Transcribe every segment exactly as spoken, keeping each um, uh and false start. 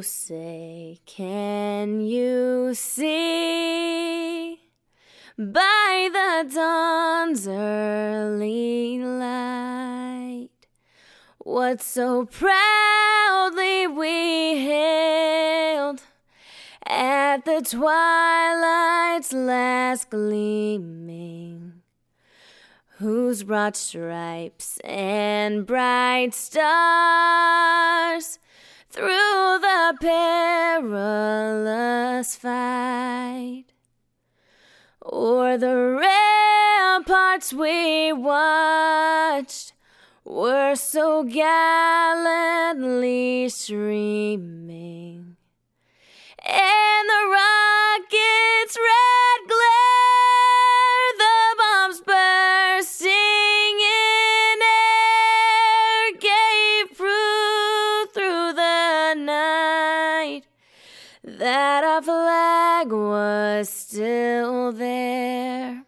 say, can you see by the dawn's early light what so proudly we hailed at the twilight's last gleaming, whose broad stripes and bright stars through the perilous fight o'er the ramparts we watched were so gallantly streaming, and the rocket's red glare, the bombs bursting in air, gave proof through the night that our flag was still there.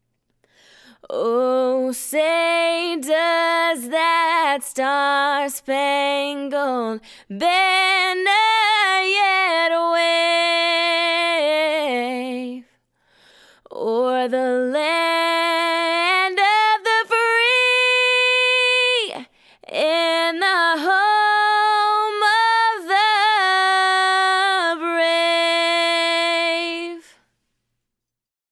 Oh, say, does that star-spangled banner